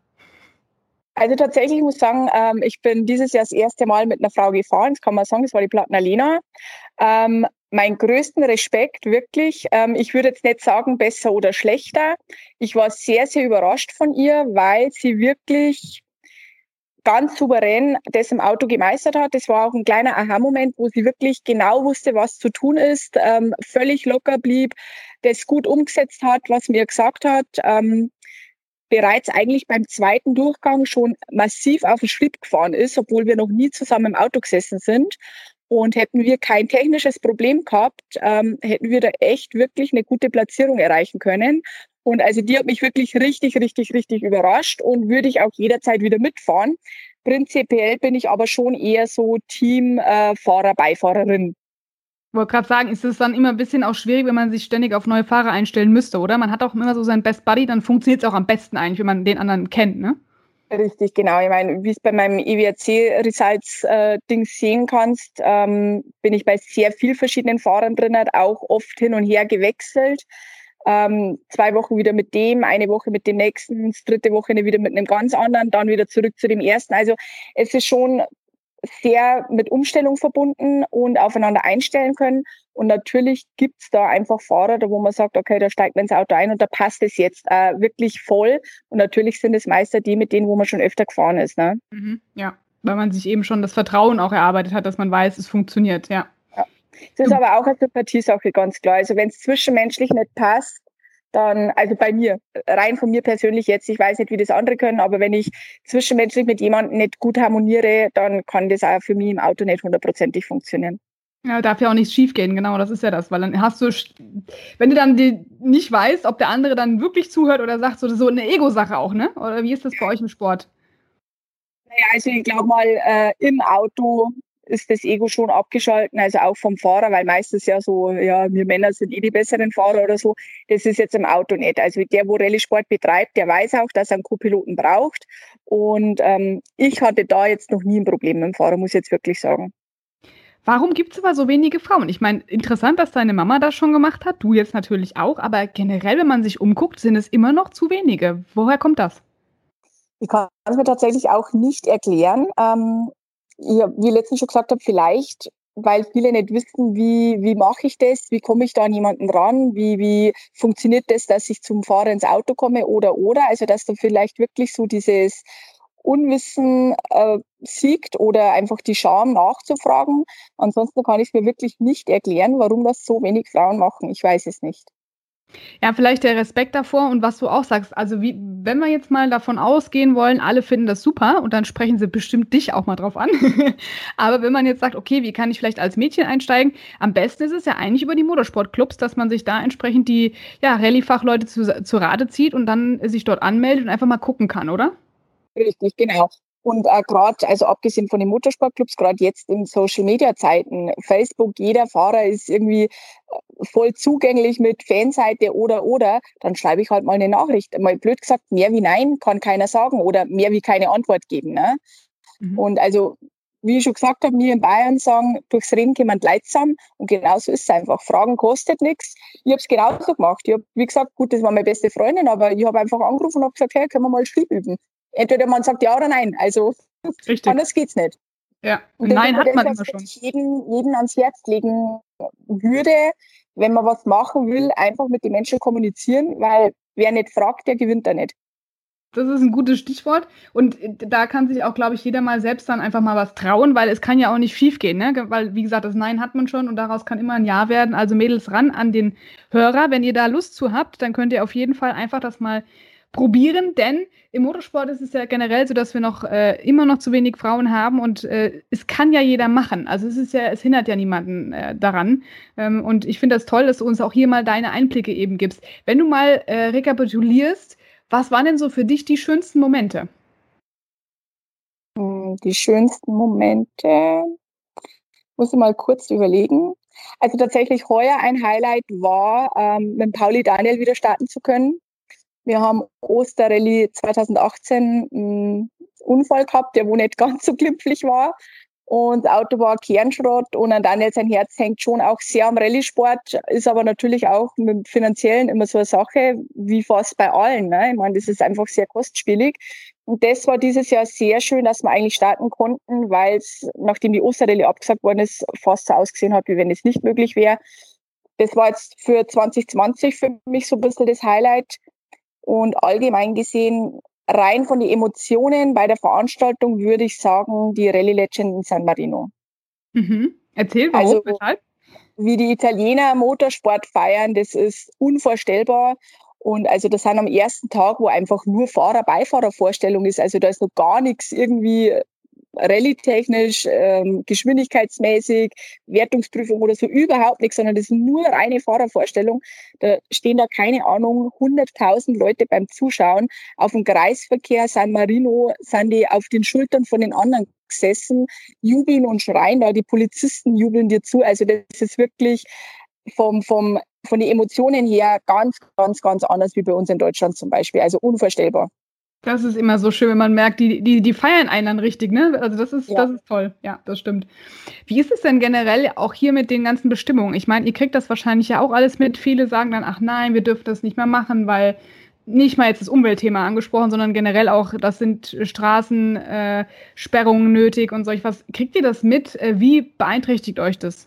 Also tatsächlich, ich muss sagen, ähm, ich bin dieses Jahr das erste Mal mit einer Frau gefahren. Das kann man sagen, das war die Plattner Lena. Ähm, mein größten Respekt, wirklich. Ähm, ich würde jetzt nicht sagen, besser oder schlechter. Ich war sehr, sehr überrascht von ihr, weil sie wirklich ganz souverän das im Auto gemeistert hat. Das war auch ein kleiner Aha-Moment, wo sie wirklich genau wusste, was zu tun ist, ähm, völlig locker blieb, das gut umgesetzt hat, was mir gesagt hat. Ähm, bereits eigentlich beim zweiten Durchgang schon massiv auf den Schritt gefahren ist, obwohl wir noch nie zusammen im Auto gesessen sind. Und hätten wir kein technisches Problem gehabt, ähm, hätten wir da echt wirklich eine gute Platzierung erreichen können. Und also die hat mich wirklich richtig, richtig, richtig überrascht und würde ich auch jederzeit wieder mitfahren. Prinzipiell bin ich aber schon eher so Team äh, Fahrer, Beifahrerin. Ich wollte gerade sagen, ist es dann immer ein bisschen auch schwierig, wenn man sich ständig auf neue Fahrer einstellen müsste, oder? Man hat auch immer so seinen Best Buddy, dann funktioniert es auch am besten eigentlich, wenn man den anderen kennt, ne? Richtig, genau. Ich meine, wie es bei meinem E W R C-Results-Ding äh, sehen kannst, ähm, bin ich bei sehr vielen verschiedenen Fahrern drin, auch oft hin und her gewechselt. Ähm, zwei Wochen wieder mit dem, eine Woche mit dem nächsten, dritte Woche wieder mit einem ganz anderen, dann wieder zurück zu dem ersten. Also es ist schon sehr mit Umstellung verbunden und aufeinander einstellen können. Und natürlich gibt's da einfach Fahrer, da wo man sagt, okay, da steigt man ins Auto ein und da passt es jetzt äh, wirklich voll. Und natürlich sind es meistens die, mit denen, wo man schon öfter gefahren ist. Ne? Mhm, ja, weil man sich eben schon das Vertrauen auch erarbeitet hat, dass man weiß, es funktioniert, ja. ja. Es ist aber auch eine Sympathiesache, ganz klar. Also wenn es zwischenmenschlich nicht passt, dann, also bei mir, rein von mir persönlich jetzt, ich weiß nicht, wie das andere können, aber wenn ich zwischenmenschlich mit jemandem nicht gut harmoniere, dann kann das auch für mich im Auto nicht hundertprozentig funktionieren. Ja, darf ja auch nichts schiefgehen, genau, das ist ja das, weil dann hast du, wenn du dann die nicht weißt, ob der andere dann wirklich zuhört oder sagt, so, das ist so eine Ego-Sache auch, ne? Oder wie ist das bei euch im Sport? Naja, also ich glaube mal, äh, im Auto ist das Ego schon abgeschalten, also auch vom Fahrer, weil meistens ja so, ja, wir Männer sind eh die besseren Fahrer oder so. Das ist jetzt im Auto nicht. Also der, wo Rallye-Sport betreibt, der weiß auch, dass er einen Co-Piloten braucht. Und ähm, ich hatte da jetzt noch nie ein Problem mit dem Fahrer, muss ich jetzt wirklich sagen. Warum gibt es aber so wenige Frauen? Ich meine, interessant, dass deine Mama das schon gemacht hat, du jetzt natürlich auch, aber generell, wenn man sich umguckt, sind es immer noch zu wenige. Woher kommt das? Ich kann es mir tatsächlich auch nicht erklären. Ähm, ich, hab, wie ich letztens schon gesagt habe, vielleicht, weil viele nicht wissen, wie, wie mache ich das, wie komme ich da an jemanden ran, wie, wie funktioniert das, dass ich zum Fahrer ins Auto komme oder, oder. Also, dass da vielleicht wirklich so dieses Unwissen äh, siegt oder einfach die Scham nachzufragen. Ansonsten kann ich es mir wirklich nicht erklären, warum das so wenig Frauen machen. Ich weiß es nicht. Ja, vielleicht der Respekt davor und was du auch sagst. Also, wie, wenn wir jetzt mal davon ausgehen wollen, alle finden das super und dann sprechen sie bestimmt dich auch mal drauf an. Aber wenn man jetzt sagt, okay, wie kann ich vielleicht als Mädchen einsteigen? Am besten ist es ja eigentlich über die Motorsportclubs, dass man sich da entsprechend die ja, Rallye-Fachleute zu, zu Rate zieht und dann sich dort anmeldet und einfach mal gucken kann, oder? Richtig, genau. Und äh, gerade, also abgesehen von den Motorsportclubs, gerade jetzt in Social-Media-Zeiten, Facebook, jeder Fahrer ist irgendwie äh, voll zugänglich mit Fanseite oder, oder, dann schreibe ich halt mal eine Nachricht. Mal blöd gesagt, mehr wie nein kann keiner sagen oder mehr wie keine Antwort geben. Ne? Mhm. Und also, wie ich schon gesagt habe, wir in Bayern sagen, durchs Reden kommt Leid zusammen. Und genauso ist es einfach. Fragen kostet nichts. Ich habe es genauso gemacht. Ich habe, wie gesagt, gut, das war meine beste Freundin, aber ich habe einfach angerufen und habe gesagt, hey, können wir mal Spiel üben? Entweder man sagt ja oder nein. Also Richtig. anders geht's nicht. Ja, Und nein das hat man ist immer das, schon. was ich jeden, jeden ans Herz legen würde, wenn man was machen will, einfach mit den Menschen kommunizieren, weil wer nicht fragt, der gewinnt da nicht. Das ist ein gutes Stichwort. Und da kann sich auch, glaube ich, jeder mal selbst dann einfach mal was trauen, weil es kann ja auch nicht schief gehen, ne? Weil, wie gesagt, das Nein hat man schon und daraus kann immer ein Ja werden. Also Mädels ran an den Hörer. Wenn ihr da Lust zu habt, dann könnt ihr auf jeden Fall einfach das mal probieren, denn im Motorsport ist es ja generell so, dass wir noch äh, immer noch zu wenig Frauen haben und äh, es kann ja jeder machen. Also es ist ja, es hindert ja niemanden äh, daran. Ähm, und ich finde das toll, dass du uns auch hier mal deine Einblicke eben gibst. Wenn du mal äh, rekapitulierst, was waren denn so für dich die schönsten Momente? Die schönsten Momente, muss ich mal kurz überlegen. Also tatsächlich heuer ein Highlight war, ähm, mit Pauli Daniel wieder starten zu können. Wir haben Osterrallye zwanzig achtzehn einen Unfall gehabt, der wo nicht ganz so glimpflich war. Und das Auto war Kernschrott und an Daniel sein Herz hängt schon auch sehr am Rallye-Sport, ist aber natürlich auch mit dem Finanziellen immer so eine Sache, wie fast bei allen. Ne? Ich meine, das ist einfach sehr kostspielig. Und das war dieses Jahr sehr schön, dass wir eigentlich starten konnten, weil es, nachdem die Osterrallye abgesagt worden ist, fast so ausgesehen hat, wie wenn es nicht möglich wäre. Das war jetzt für zwanzig zwanzig für mich so ein bisschen das Highlight. Und allgemein gesehen, rein von den Emotionen bei der Veranstaltung würde ich sagen, die Rallye Legend in San Marino. Mhm. Erzähl, warum, Also, weshalb? wie die Italiener Motorsport feiern, das ist unvorstellbar. Und also das sind am ersten Tag, wo einfach nur Fahrer-Beifahrer-Vorstellung ist. Also da ist noch gar nichts irgendwie rallye-technisch, ähm, geschwindigkeitsmäßig, Wertungsprüfung oder so, überhaupt nichts, sondern das ist nur reine Fahrervorstellung. Da stehen da, keine Ahnung, hunderttausend Leute beim Zuschauen. Auf dem Kreisverkehr San Marino sind die auf den Schultern von den anderen gesessen, jubeln und schreien da, die Polizisten jubeln dir zu. Also das ist wirklich vom, vom, von den Emotionen her ganz, ganz, ganz anders wie bei uns in Deutschland zum Beispiel. Also unvorstellbar. Das ist immer so schön, wenn man merkt, die, die, die feiern einen dann richtig, ne? Also das ist, Ja. das ist toll. Ja, das stimmt. Wie ist es denn generell auch hier mit den ganzen Bestimmungen? Ich meine, ihr kriegt das wahrscheinlich ja auch alles mit. Viele sagen dann, ach nein, wir dürfen das nicht mehr machen, weil nicht mal jetzt das Umweltthema angesprochen, sondern generell auch, das sind Straßensperrungen äh, Sperrungen nötig und solch was. Kriegt ihr das mit? Äh, Wie beeinträchtigt euch das?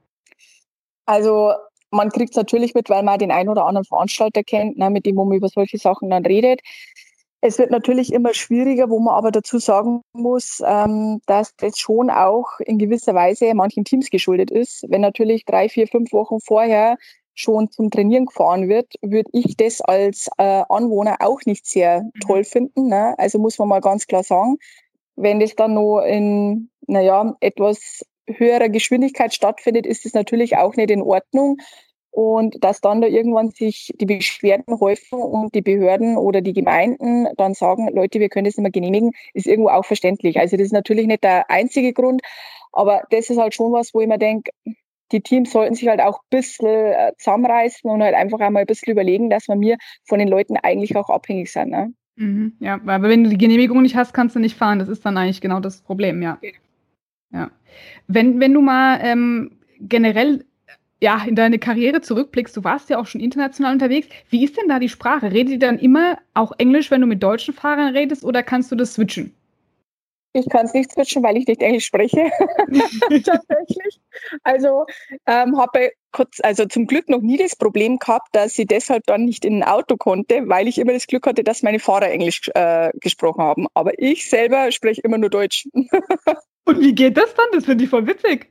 Also man kriegt es natürlich mit, weil man den einen oder anderen Veranstalter kennt, ne, mit dem wo man über solche Sachen dann redet. Es wird natürlich immer schwieriger, wo man aber dazu sagen muss, ähm, dass das schon auch in gewisser Weise manchen Teams geschuldet ist. Wenn natürlich drei, vier, fünf Wochen vorher schon zum Trainieren gefahren wird, würde ich das als äh, Anwohner auch nicht sehr toll finden. Ne? Also muss man mal ganz klar sagen, wenn das dann noch in, naja, etwas höherer Geschwindigkeit stattfindet, ist das natürlich auch nicht in Ordnung. Und dass dann da irgendwann sich die Beschwerden häufen und die Behörden oder die Gemeinden dann sagen, Leute, wir können das nicht mehr genehmigen, ist irgendwo auch verständlich. Also das ist natürlich nicht der einzige Grund, aber das ist halt schon was, wo ich mir denke, die Teams sollten sich halt auch ein bisschen zusammenreißen und halt einfach einmal ein bisschen überlegen, dass wir von den Leuten eigentlich auch abhängig sind. Ne? Mhm, ja, weil wenn du die Genehmigung nicht hast, kannst du nicht fahren. Das ist dann eigentlich genau das Problem, ja. Ja. Wenn, wenn du mal ähm, generell ja, in deine Karriere zurückblickst, du warst ja auch schon international unterwegs. Wie ist denn da die Sprache? Redet ihr dann immer auch Englisch, wenn du mit deutschen Fahrern redest, oder kannst du das switchen? Ich kann es nicht switchen, weil ich nicht Englisch spreche. Tatsächlich. Also ähm, habe kurz, also zum Glück noch nie das Problem gehabt, dass ich deshalb dann nicht in ein Auto konnte, weil ich immer das Glück hatte, dass meine Fahrer Englisch äh, gesprochen haben. Aber ich selber spreche immer nur Deutsch. Und wie geht das dann? Das finde ich voll witzig.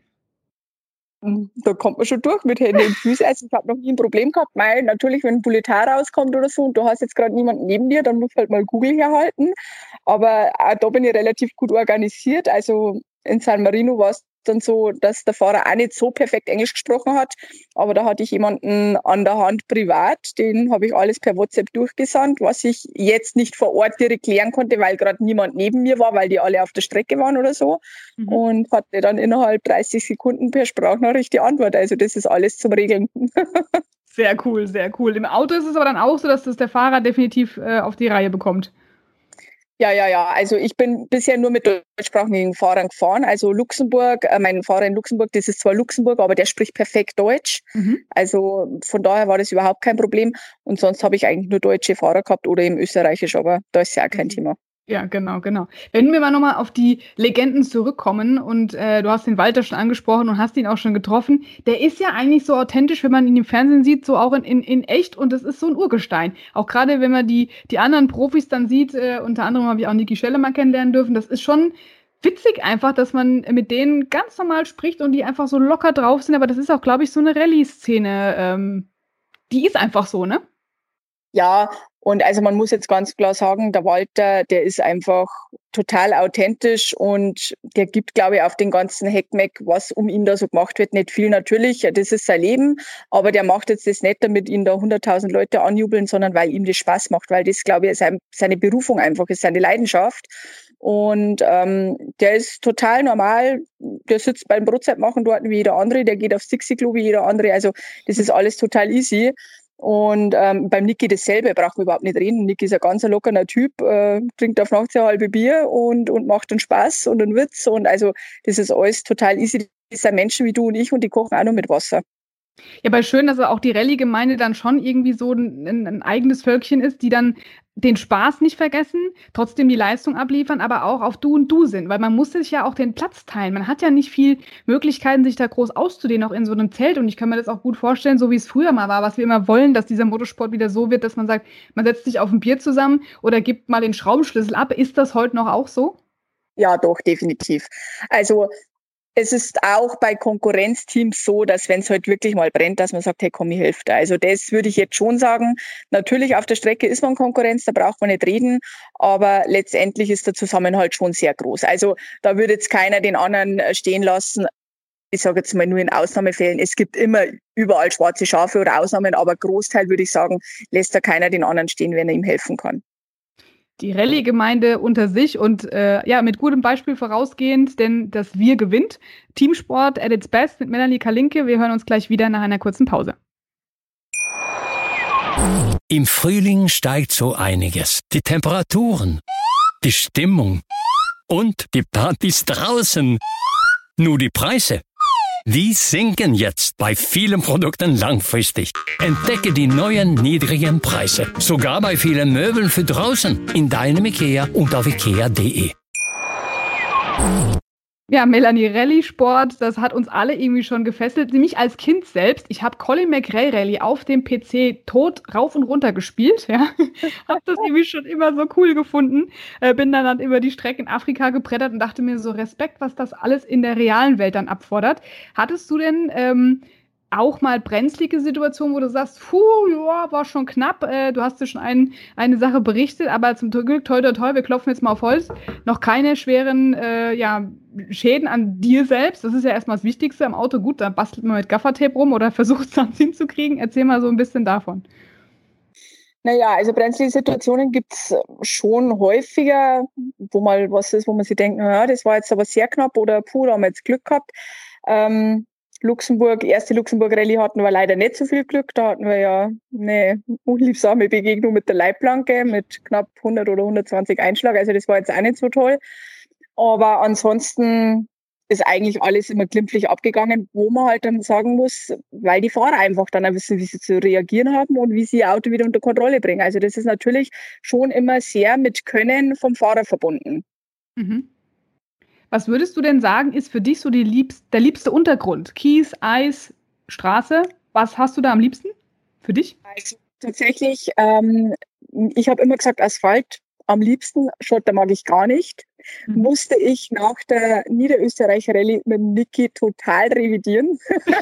Da kommt man schon durch mit Händen und Füßen. Also ich habe noch nie ein Problem gehabt, weil natürlich, wenn ein Bulletin rauskommt oder so und du hast jetzt gerade niemanden neben dir, dann musst du halt mal Google herhalten. Aber auch da bin ich relativ gut organisiert. Also in San Marino war es dann so, dass der Fahrer auch nicht so perfekt Englisch gesprochen hat. Aber da hatte ich jemanden an der Hand privat, den habe ich alles per WhatsApp durchgesandt, was ich jetzt nicht vor Ort direkt klären konnte, weil gerade niemand neben mir war, weil die alle auf der Strecke waren oder so. Mhm. Und hatte dann innerhalb dreißig Sekunden per Sprachnachricht die Antwort. Also das ist alles zum Regeln. Sehr cool, sehr cool. Im Auto ist es aber dann auch so, dass das der Fahrer definitiv äh, auf die Reihe bekommt. Ja, ja, ja. Also ich bin bisher nur mit deutschsprachigen Fahrern gefahren. Also Luxemburg, äh, mein Fahrer in Luxemburg, das ist zwar Luxemburg, aber der spricht perfekt Deutsch. Mhm. Also von daher war das überhaupt kein Problem. Und sonst habe ich eigentlich nur deutsche Fahrer gehabt oder eben österreichisch, aber da ist ja auch kein mhm. Thema. Ja, genau, genau. Wenn wir mal nochmal auf die Legenden zurückkommen und äh, du hast den Walter schon angesprochen und hast ihn auch schon getroffen, der ist ja eigentlich so authentisch, wenn man ihn im Fernsehen sieht, so auch in, in, in echt, und das ist so ein Urgestein. Auch gerade wenn man die, die anderen Profis dann sieht, äh, unter anderem habe ich auch Niki Schelle mal kennenlernen dürfen, das ist schon witzig einfach, dass man mit denen ganz normal spricht und die einfach so locker drauf sind, aber das ist auch, glaube ich, so eine Rallye-Szene, ähm, die ist einfach so, ne? Ja, und also man muss jetzt ganz klar sagen, der Walter, der ist einfach total authentisch und der gibt, glaube ich, auf den ganzen Heckmeck, was um ihn da so gemacht wird, nicht viel natürlich. Das ist sein Leben, aber der macht jetzt das nicht, damit ihn da hunderttausend Leute anjubeln, sondern weil ihm das Spaß macht, weil das, glaube ich, sein, seine Berufung einfach ist, seine Leidenschaft. Und ähm, der ist total normal, der sitzt beim Brotzeit machen dort wie jeder andere, der geht aufs Dixie-Klo wie jeder andere, also das ist alles total easy. Und ähm, beim Niki dasselbe, braucht man überhaupt nicht reden. Niki ist ein ganz lockerer Typ, äh, trinkt auf nachts ein halbe Bier und, und macht einen Spaß und einen Witz. Und also das ist alles total easy. Das sind Menschen wie du und ich und die kochen auch noch mit Wasser. Ja, aber schön, dass auch die Rallye-Gemeinde dann schon irgendwie so ein, ein, ein eigenes Völkchen ist, die dann den Spaß nicht vergessen, trotzdem die Leistung abliefern, aber auch auf Du und Du sind, weil man muss sich ja auch den Platz teilen. Man hat ja nicht viel Möglichkeiten, sich da groß auszudehnen, auch in so einem Zelt. Und ich kann mir das auch gut vorstellen, so wie es früher mal war, was wir immer wollen, dass dieser Motorsport wieder so wird, dass man sagt, man setzt sich auf ein Bier zusammen oder gibt mal den Schraubenschlüssel ab. Ist das heute noch auch so? Ja, doch, definitiv. Also es ist auch bei Konkurrenzteams so, dass wenn es halt wirklich mal brennt, dass man sagt, hey komm, ich helfe dir. Also das würde ich jetzt schon sagen. Natürlich auf der Strecke ist man Konkurrenz, da braucht man nicht reden, aber letztendlich ist der Zusammenhalt schon sehr groß. Also da würde jetzt keiner den anderen stehen lassen. Ich sage jetzt mal nur in Ausnahmefällen. Es gibt immer überall schwarze Schafe oder Ausnahmen, aber Großteil würde ich sagen, lässt da keiner den anderen stehen, wenn er ihm helfen kann. Die Rallye-Gemeinde unter sich und äh, ja, mit gutem Beispiel vorausgehend, denn das Wir gewinnt. Teamsport at its best mit Melanie Kalinke. Wir hören uns gleich wieder nach einer kurzen Pause. Im Frühling steigt so einiges. Die Temperaturen, die Stimmung und die Partys draußen. Nur die Preise, die sinken jetzt bei vielen Produkten langfristig. Entdecke die neuen niedrigen Preise. Sogar bei vielen Möbeln für draußen. In deinem IKEA und auf ikea punkt de. Ja, Melanie, Rallye-Sport, das hat uns alle irgendwie schon gefesselt. Nämlich als Kind selbst. Ich habe Colin McRae Rallye auf dem P C tot rauf und runter gespielt. Ja, habe das irgendwie schon immer so cool gefunden. Äh, bin dann, dann über die Strecke in Afrika gebrettert und dachte mir so, Respekt, was das alles in der realen Welt dann abfordert. Hattest du denn ähm, auch mal brenzlige Situationen, wo du sagst, puh, ja, war schon knapp, äh, du hast dir schon ein, eine Sache berichtet, aber zum Glück, toi, toi, toi, wir klopfen jetzt mal auf Holz, noch keine schweren äh, ja, Schäden an dir selbst, das ist ja erstmal das Wichtigste am Auto, gut, da bastelt man mit Gaffertape rum oder versucht es dann hinzukriegen, erzähl mal so ein bisschen davon. Naja, also brenzlige Situationen gibt's schon häufiger, wo mal was ist, wo man sich denkt, naja, das war jetzt aber sehr knapp oder puh, da haben wir jetzt Glück gehabt. Ähm, Luxemburg, erste Luxemburg-Rallye hatten wir leider nicht so viel Glück. Da hatten wir ja eine unliebsame Begegnung mit der Leitplanke mit knapp hundert oder hundertzwanzig Einschlag. Also das war jetzt auch nicht so toll. Aber ansonsten ist eigentlich alles immer glimpflich abgegangen, wo man halt dann sagen muss, weil die Fahrer einfach dann auch wissen, wie sie zu reagieren haben und wie sie ihr Auto wieder unter Kontrolle bringen. Also das ist natürlich schon immer sehr mit Können vom Fahrer verbunden. Mhm. Was würdest du denn sagen, ist für dich so die liebst, der liebste Untergrund? Kies, Eis, Straße? Was hast du da am liebsten für dich? Also tatsächlich, ähm, ich habe immer gesagt Asphalt am liebsten, Schotter mag ich gar nicht. Mhm. Musste ich nach der Niederösterreich-Rallye mit Niki total revidieren.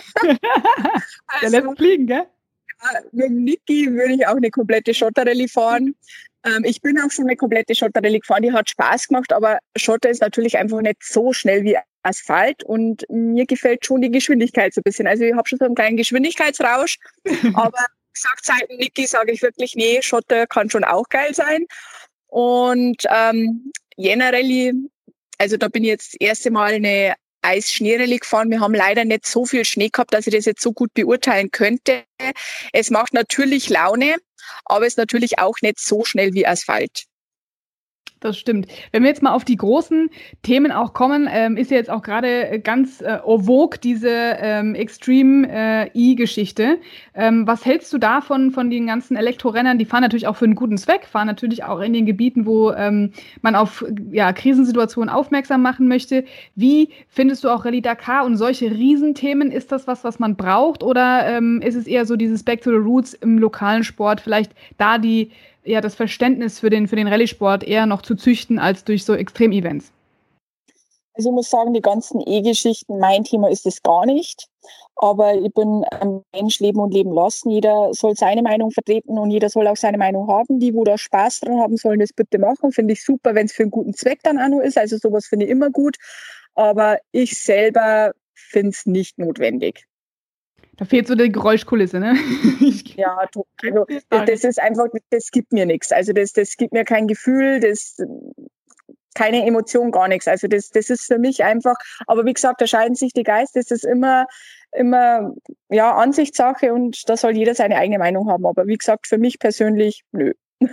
Also, der lässt fliegen, gell? Mit Niki würde ich auch eine komplette Schotterrallye fahren. Ähm, ich bin auch schon eine komplette Schotterrallye gefahren, die hat Spaß gemacht, aber Schotter ist natürlich einfach nicht so schnell wie Asphalt und mir gefällt schon die Geschwindigkeit so ein bisschen. Also ich habe schon so einen kleinen Geschwindigkeitsrausch, aber gesagt seit Niki sage ich wirklich, nee, Schotter kann schon auch geil sein. Und ähm, Jena Rallye, also da bin ich jetzt das erste Mal eine Eis-Schnee-Rallye gefahren. Wir haben leider nicht so viel Schnee gehabt, dass ich das jetzt so gut beurteilen könnte. Es macht natürlich Laune, aber es ist natürlich auch nicht so schnell wie Asphalt. Das stimmt. Wenn wir jetzt mal auf die großen Themen auch kommen, ähm, ist ja jetzt auch gerade ganz äh, en vogue diese ähm, Extreme-E-Geschichte. Ähm, was hältst du davon, von den ganzen Elektrorennern? Die fahren natürlich auch für einen guten Zweck, fahren natürlich auch in den Gebieten, wo ähm, man auf ja, Krisensituationen aufmerksam machen möchte. Wie findest du auch Rallye Dakar und solche Riesenthemen? Ist das was, was man braucht? Oder ähm, ist es eher so dieses Back to the Roots im lokalen Sport, vielleicht da die ja, das Verständnis für den, für den Rallye-Sport eher noch zu züchten als durch so Extrem-Events? Also ich muss sagen, die ganzen E-Geschichten, mein Thema ist es gar nicht. Aber ich bin ein Mensch, leben und leben lassen. Jeder soll seine Meinung vertreten und jeder soll auch seine Meinung haben. Die, wo da Spaß dran haben, sollen das bitte machen. Finde ich super, wenn es für einen guten Zweck dann auch noch ist. Also sowas finde ich immer gut. Aber ich selber finde es nicht notwendig. Da fehlt so die Geräuschkulisse, ne? Ja, also das, das ist einfach, das gibt mir nichts. Also das, das gibt mir kein Gefühl, das keine Emotion, gar nichts. Also das, das ist für mich einfach, aber wie gesagt, da scheiden sich die Geister, das ist immer, immer, ja, Ansichtssache und da soll jeder seine eigene Meinung haben. Aber wie gesagt, für mich persönlich, nö.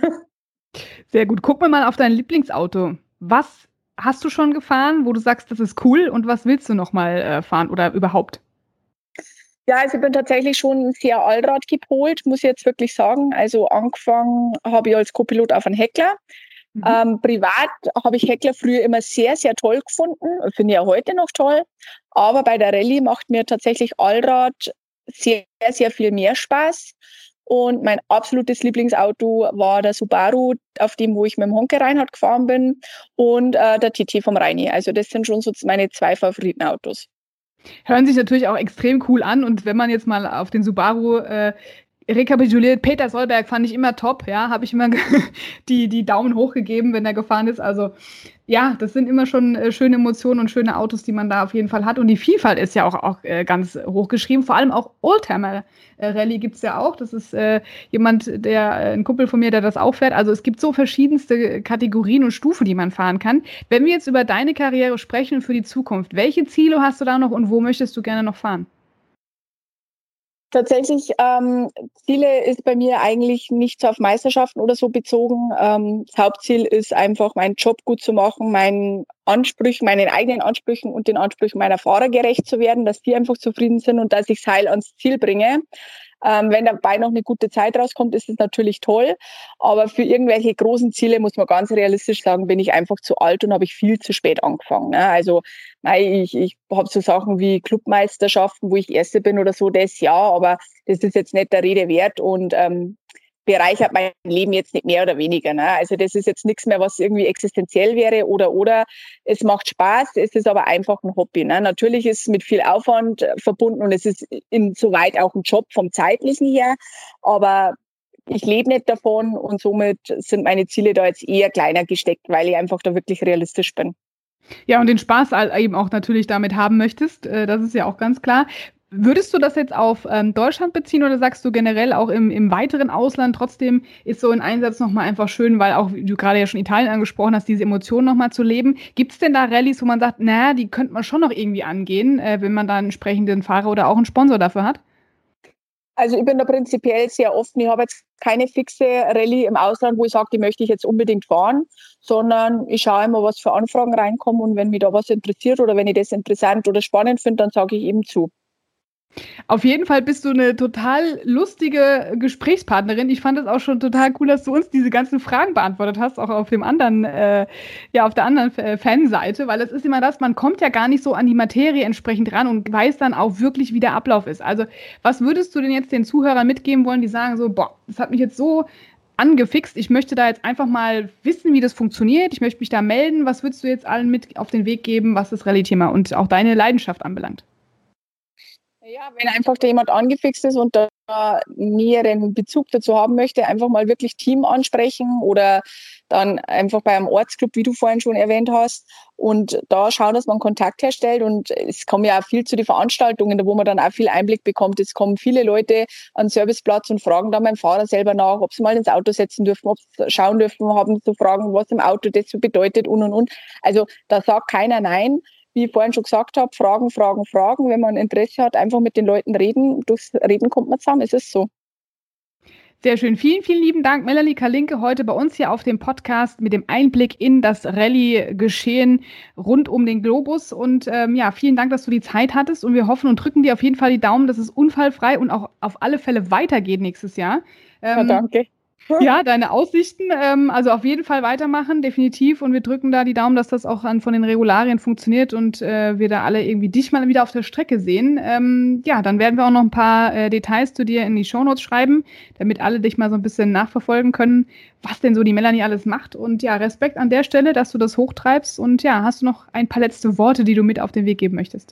Sehr gut. Guck mal mal auf dein Lieblingsauto. Was hast du schon gefahren, wo du sagst, das ist cool und was willst du noch mal äh, fahren oder überhaupt? Ja, also ich bin tatsächlich schon sehr Allrad gepolt, muss ich jetzt wirklich sagen. Also angefangen habe ich als Co-Pilot auf einen Heckler. Mhm. Ähm, privat habe ich Heckler früher immer sehr, sehr toll gefunden. Finde ich auch heute noch toll. Aber bei der Rallye macht mir tatsächlich Allrad sehr, sehr viel mehr Spaß. Und mein absolutes Lieblingsauto war der Subaru, auf dem, wo ich mit dem Honke Reinhardt gefahren bin, und äh, der T T vom Reini. Also das sind schon so meine zwei Favoritenautos. Hören sich natürlich auch extrem cool an und wenn man jetzt mal auf den Subaru äh, rekapituliert, Peter Solberg fand ich immer top, ja, habe ich immer die, die Daumen hoch gegeben, wenn er gefahren ist, also ja, das sind immer schon äh, schöne Emotionen und schöne Autos, die man da auf jeden Fall hat und die Vielfalt ist ja auch, auch äh, ganz hochgeschrieben, vor allem auch Oldtimer-Rallye gibt es ja auch, das ist äh, jemand, der, äh, ein Kumpel von mir, der das auch fährt, also es gibt so verschiedenste Kategorien und Stufen, die man fahren kann. Wenn wir jetzt über deine Karriere sprechen für die Zukunft, welche Ziele hast du da noch und wo möchtest du gerne noch fahren? Tatsächlich, ähm, Ziele ist bei mir eigentlich nicht so auf Meisterschaften oder so bezogen. Ähm, das Hauptziel ist einfach, meinen Job gut zu machen, meinen Ansprüchen, meinen eigenen Ansprüchen und den Ansprüchen meiner Fahrer gerecht zu werden, dass die einfach zufrieden sind und dass ich es heil ans Ziel bringe. Ähm, wenn dabei noch eine gute Zeit rauskommt, ist es natürlich toll. Aber für irgendwelche großen Ziele, muss man ganz realistisch sagen, bin ich einfach zu alt und habe ich viel zu spät angefangen. Ne? Also ich, ich habe so Sachen wie Clubmeisterschaften, wo ich Erste bin oder so, das ja, aber das ist jetzt nicht der Rede wert. Und ähm, bereichert mein Leben jetzt nicht mehr oder weniger. Ne? Also das ist jetzt nichts mehr, was irgendwie existenziell wäre oder oder es macht Spaß, es ist aber einfach ein Hobby. Ne? Natürlich ist es mit viel Aufwand verbunden und es ist insoweit auch ein Job vom Zeitlichen her, aber ich lebe nicht davon und somit sind meine Ziele da jetzt eher kleiner gesteckt, weil ich einfach da wirklich realistisch bin. Ja, und den Spaß eben auch natürlich damit haben möchtest, das ist ja auch ganz klar. Würdest du das jetzt auf ähm, Deutschland beziehen oder sagst du generell auch im, im weiteren Ausland trotzdem ist so ein Einsatz nochmal einfach schön, weil auch, wie du gerade ja schon Italien angesprochen hast, diese Emotionen nochmal zu leben. Gibt es denn da Rallyes, wo man sagt, naja, die könnte man schon noch irgendwie angehen, äh, wenn man da einen entsprechenden Fahrer oder auch einen Sponsor dafür hat? Also ich bin da prinzipiell sehr offen. Ich habe jetzt keine fixe Rallye im Ausland, wo ich sage, die möchte ich jetzt unbedingt fahren, sondern ich schaue immer, was für Anfragen reinkommen und wenn mich da was interessiert oder wenn ich das interessant oder spannend finde, dann sage ich eben zu. Auf jeden Fall bist du eine total lustige Gesprächspartnerin. Ich fand es auch schon total cool, dass du uns diese ganzen Fragen beantwortet hast, auch auf dem anderen, äh, ja, auf der anderen äh, Fanseite, weil es ist immer das, man kommt ja gar nicht so an die Materie entsprechend ran und weiß dann auch wirklich, wie der Ablauf ist. Also, was würdest du denn jetzt den Zuhörern mitgeben wollen, die sagen so, boah, das hat mich jetzt so angefixt, ich möchte da jetzt einfach mal wissen, wie das funktioniert, ich möchte mich da melden. Was würdest du jetzt allen mit auf den Weg geben, was das Rallye-Thema und auch deine Leidenschaft anbelangt? Ja, wenn einfach da jemand angefixt ist und da näheren Bezug dazu haben möchte, einfach mal wirklich Team ansprechen oder dann einfach bei einem Ortsclub, wie du vorhin schon erwähnt hast, und da schauen, dass man Kontakt herstellt. Und es kommen ja auch viel zu den Veranstaltungen, wo man dann auch viel Einblick bekommt. Es kommen viele Leute an den Serviceplatz und fragen dann beim Fahrer selber nach, ob sie mal ins Auto setzen dürfen, ob sie schauen dürfen, haben zu fragen, was im Auto das so bedeutet und und und. Also da sagt keiner nein. Wie ich vorhin schon gesagt habe, Fragen, Fragen, Fragen. Wenn man Interesse hat, einfach mit den Leuten reden. Durchs Reden kommt man zusammen, es ist so. Sehr schön. Vielen, vielen lieben Dank, Melanie Kalinke, heute bei uns hier auf dem Podcast mit dem Einblick in das Rallye-Geschehen rund um den Globus. Und ähm, ja, vielen Dank, dass du die Zeit hattest. Und wir hoffen und drücken dir auf jeden Fall die Daumen, dass es unfallfrei und auch auf alle Fälle weitergeht nächstes Jahr. Ähm, ja, danke. Ja, deine Aussichten, ähm, also auf jeden Fall weitermachen, definitiv. Und wir drücken da die Daumen, dass das auch an, von den Regularien funktioniert und äh, wir da alle irgendwie dich mal wieder auf der Strecke sehen. Ähm, ja, dann werden wir auch noch ein paar äh, Details zu dir in die Shownotes schreiben, damit alle dich mal so ein bisschen nachverfolgen können, was denn so die Melanie alles macht. Und ja, Respekt an der Stelle, dass du das hochtreibst. Und ja, hast du noch ein paar letzte Worte, die du mit auf den Weg geben möchtest?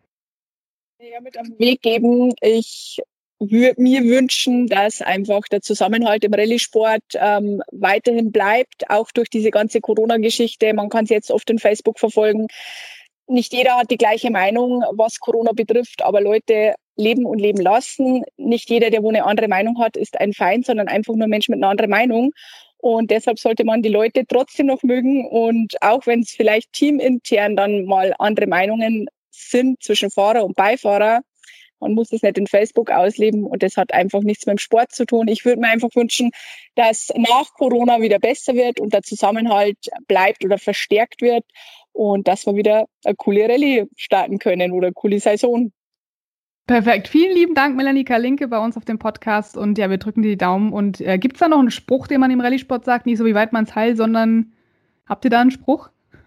Ja, mit auf den Weg geben. Ich würde mir wünschen, dass einfach der Zusammenhalt im Rallye-Sport ähm, weiterhin bleibt, auch durch diese ganze Corona-Geschichte. Man kann es jetzt oft in Facebook verfolgen. Nicht jeder hat die gleiche Meinung, was Corona betrifft, aber Leute leben und leben lassen. Nicht jeder, der wo eine andere Meinung hat, ist ein Feind, sondern einfach nur ein Mensch mit einer anderen Meinung. Und deshalb sollte man die Leute trotzdem noch mögen. Und auch wenn es vielleicht teamintern dann mal andere Meinungen sind zwischen Fahrer und Beifahrer, man muss es nicht in Facebook ausleben und das hat einfach nichts mit dem Sport zu tun. Ich würde mir einfach wünschen, dass nach Corona wieder besser wird und der Zusammenhalt bleibt oder verstärkt wird und dass wir wieder eine coole Rallye starten können oder eine coole Saison. Perfekt. Vielen lieben Dank, Melanie Kalinke, bei uns auf dem Podcast. Und ja, wir drücken dir die Daumen. Und äh, gibt es da noch einen Spruch, den man im Rallye-Sport sagt? Nicht so wie weit man's heil, sondern habt ihr da einen Spruch?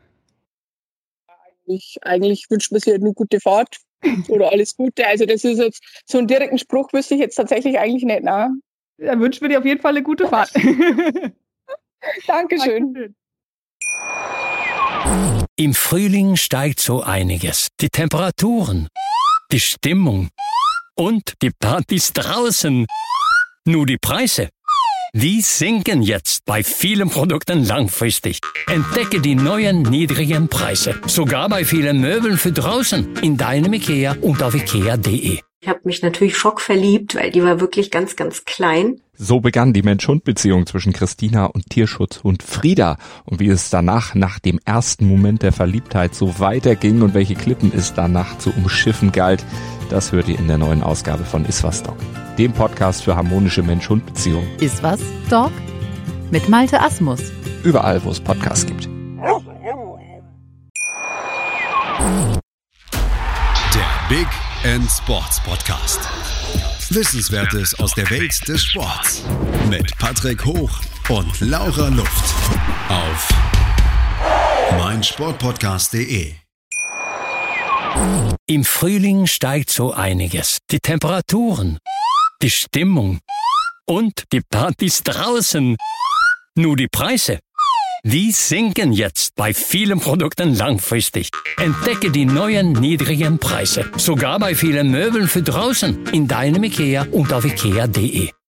Ich, eigentlich wünsche mir sich eine gute Fahrt. Oder alles Gute. Also das ist jetzt so einen direkten Spruch wüsste ich jetzt tatsächlich eigentlich nicht. Ne? Dann wünschen wir dir auf jeden Fall eine gute Fahrt. Dankeschön. Im Frühling steigt so einiges. Die Temperaturen, die Stimmung und die Partys draußen. Nur die Preise, die sinken jetzt bei vielen Produkten langfristig. Entdecke die neuen niedrigen Preise. Sogar bei vielen Möbeln für draußen. In deinem IKEA und auf ikea punkt de. Ich habe mich natürlich schockverliebt, weil die war wirklich ganz, ganz klein. So begann die Mensch-Hund-Beziehung zwischen Christina und Tierschutzhund Frieda. Und wie es danach, nach dem ersten Moment der Verliebtheit, so weiterging und welche Klippen es danach zu umschiffen galt, das hört ihr in der neuen Ausgabe von Iswas Dog, dem Podcast für harmonische Mensch-Hund-Beziehungen. Iswas Dog mit Malte Asmus. Überall, wo es Podcasts gibt. Der Big End Sports Podcast. Wissenswertes aus der Welt des Sports. Mit Patrick Hoch und Laura Luft. Auf meinsportpodcast punkt de. Im Frühling steigt so einiges. Die Temperaturen, die Stimmung Und die Partys draußen. Nur die Preise, die sinken jetzt bei vielen Produkten langfristig. Entdecke die neuen niedrigen Preise. Sogar bei vielen Möbeln für draußen. In deinem IKEA und auf ikea punkt de.